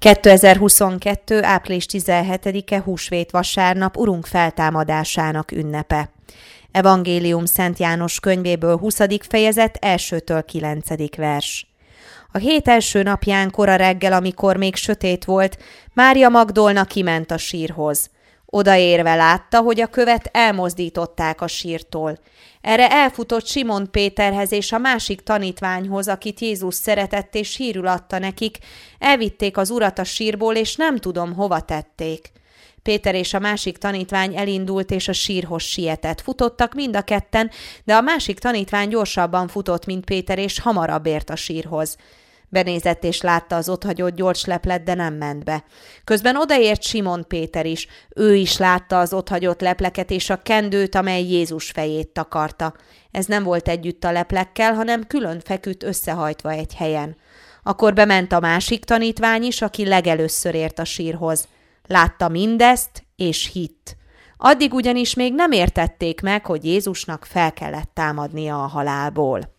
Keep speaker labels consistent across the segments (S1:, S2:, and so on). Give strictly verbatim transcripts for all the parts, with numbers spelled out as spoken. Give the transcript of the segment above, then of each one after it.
S1: kétezer-huszonkettő. április tizenhetedike húsvét vasárnap Urunk feltámadásának ünnepe. Evangélium Szent János könyvéből huszadik fejezet elsőtől kilencedik vers. A hét első napján kora reggel, amikor még sötét volt, Mária Magdolna kiment a sírhoz. Odaérve látta, hogy a követ elmozdították a sírtól. Erre elfutott Simon Péterhez és a másik tanítványhoz, akit Jézus szeretett és hírül adta nekik, elvitték az urat a sírból, és nem tudom, hova tették. Péter és a másik tanítvány elindult, és a sírhoz sietett. Futottak mind a ketten, de a másik tanítvány gyorsabban futott, mint Péter, és hamarabb ért a sírhoz. Benézett és látta az otthagyott gyors leplet, de nem ment be. Közben odaért Simon Péter is. Ő is látta az otthagyott lepleket és a kendőt, amely Jézus fejét takarta. Ez nem volt együtt a leplekkel, hanem külön feküdt összehajtva egy helyen. Akkor bement a másik tanítvány is, aki legelőször ért a sírhoz. Látta mindezt, és hitt. Addig ugyanis még nem értették meg, hogy Jézusnak fel kellett támadnia a halálból.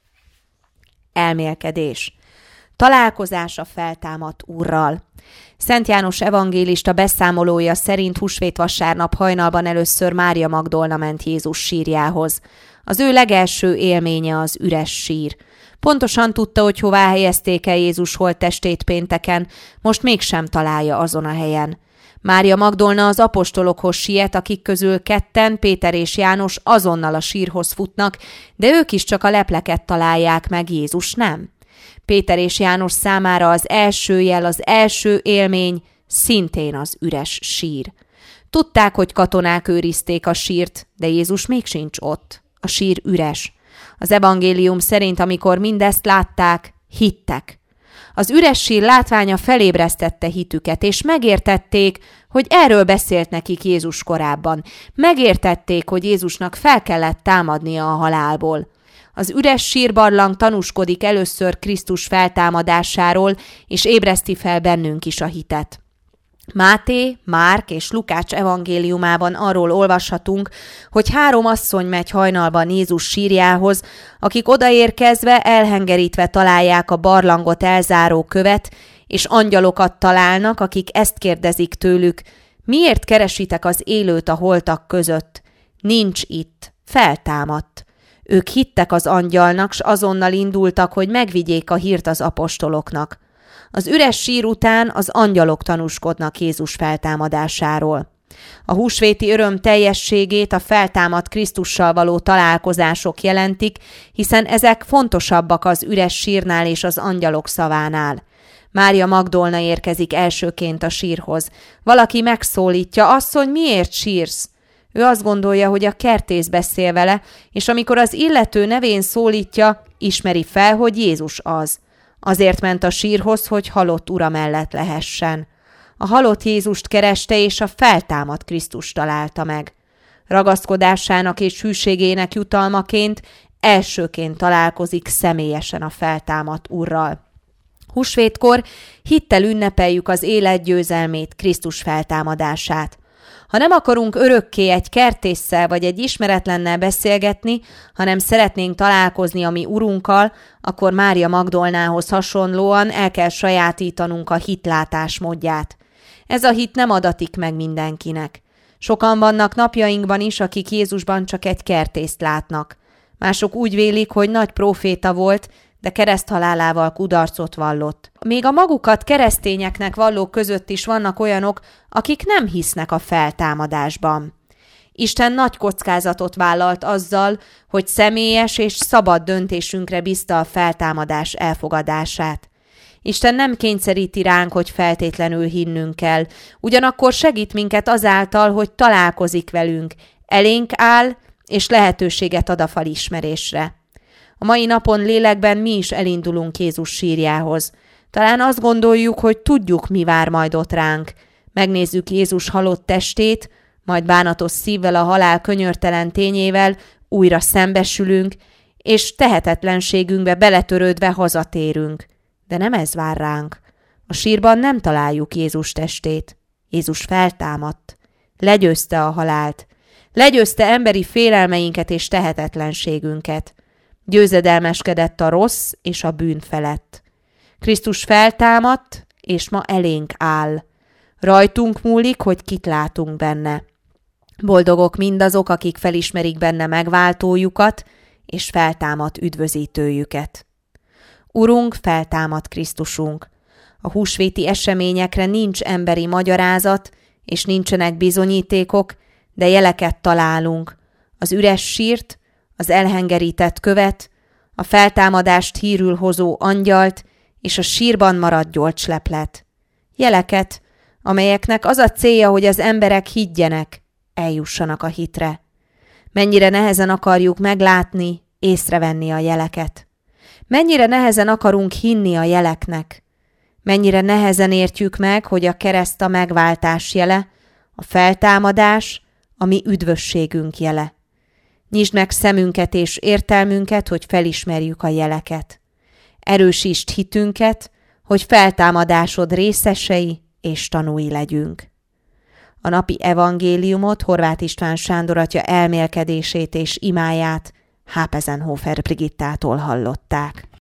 S1: Elmélkedés. Találkozás a feltámadt Úrral. Szent János evangélista beszámolója szerint húsvét vasárnap hajnalban először Mária Magdolna ment Jézus sírjához. Az ő legelső élménye az üres sír. Pontosan tudta, hogy hová helyezték el Jézus holttestét pénteken, most mégsem találja azon a helyen. Mária Magdolna az apostolokhoz siet, akik közül ketten, Péter és János azonnal a sírhoz futnak, de ők is csak a lepleket találják meg, Jézus nem. Péter és János számára az első jel, az első élmény szintén az üres sír. Tudták, hogy katonák őrizték a sírt, de Jézus még sincs ott. A sír üres. Az evangélium szerint, amikor mindezt látták, hittek. Az üres sír látványa felébresztette hitüket, és megértették, hogy erről beszélt nekik Jézus korábban. Megértették, hogy Jézusnak fel kellett támadnia a halálból. Az üres sírbarlang tanúskodik először Krisztus feltámadásáról, és ébreszti fel bennünk is a hitet. Máté, Márk és Lukács evangéliumában arról olvashatunk, hogy három asszony megy hajnalban Jézus sírjához, akik odaérkezve elhengerítve találják a barlangot elzáró követ, és angyalokat találnak, akik ezt kérdezik tőlük: miért keresitek az élőt a holtak között? Nincs itt, feltámadt. Ők hittek az angyalnak, s azonnal indultak, hogy megvigyék a hírt az apostoloknak. Az üres sír után az angyalok tanúskodnak Jézus feltámadásáról. A húsvéti öröm teljességét a feltámadt Krisztussal való találkozások jelentik, hiszen ezek fontosabbak az üres sírnál és az angyalok szavánál. Mária Magdolna érkezik elsőként a sírhoz. Valaki megszólítja: asszony, miért sírsz? Ő azt gondolja, hogy a kertész beszél vele, és amikor az illető nevén szólítja, ismeri fel, hogy Jézus az. Azért ment a sírhoz, hogy halott ura mellett lehessen. A halott Jézust kereste, és a feltámadt Krisztust találta meg. Ragaszkodásának és hűségének jutalmaként elsőként találkozik személyesen a feltámadt Úrral. Húsvétkor hittel ünnepeljük az élet győzelmét, Krisztus feltámadását. Ha nem akarunk örökké egy kertésszel vagy egy ismeretlennel beszélgetni, hanem szeretnénk találkozni a mi Urunkkal, akkor Mária Magdolnához hasonlóan el kell sajátítanunk a hitlátás módját. Ez a hit nem adatik meg mindenkinek. Sokan vannak napjainkban is, akik Jézusban csak egy kertészt látnak. Mások úgy vélik, hogy nagy próféta volt, de kereszthalálával kudarcot vallott. Még a magukat keresztényeknek vallók között is vannak olyanok, akik nem hisznek a feltámadásban. Isten nagy kockázatot vállalt azzal, hogy személyes és szabad döntésünkre bízta a feltámadás elfogadását. Isten nem kényszeríti ránk, hogy feltétlenül hinnünk kell, ugyanakkor segít minket azáltal, hogy találkozik velünk, elénk áll és lehetőséget ad a felismerésre. A mai napon lélekben mi is elindulunk Jézus sírjához. Talán azt gondoljuk, hogy tudjuk, mi vár majd ott ránk. Megnézzük Jézus halott testét, majd bánatos szívvel a halál könyörtelen tényével újra szembesülünk, és tehetetlenségünkbe beletörődve hazatérünk. De nem ez vár ránk. A sírban nem találjuk Jézus testét. Jézus feltámadt. Legyőzte a halált. Legyőzte emberi félelmeinket és tehetetlenségünket. Győzedelmeskedett a rossz és a bűn felett. Krisztus feltámadt, és ma elénk áll. Rajtunk múlik, hogy kit látunk benne. Boldogok mindazok, akik felismerik benne megváltójukat, és feltámad üdvözítőjüket. Urunk, feltámad Krisztusunk. A húsvéti eseményekre nincs emberi magyarázat, és nincsenek bizonyítékok, de jeleket találunk. Az üres sírt, az elhengerített követ, a feltámadást hírül hozó angyalt, és a sírban maradt gyolcsleplet. Jeleket, amelyeknek az a célja, hogy az emberek higgyenek, eljussanak a hitre. Mennyire nehezen akarjuk meglátni, észrevenni a jeleket. Mennyire nehezen akarunk hinni a jeleknek. Mennyire nehezen értjük meg, hogy a kereszt a megváltás jele, a feltámadás, a mi üdvösségünk jele. Nyisd meg szemünket és értelmünket, hogy felismerjük a jeleket. Erősítsd hitünket, hogy feltámadásod részesei és tanúi legyünk. A napi evangéliumot Horváth István Sándor atya elmélkedését és imáját Hápezenhofer Brigittától hallották.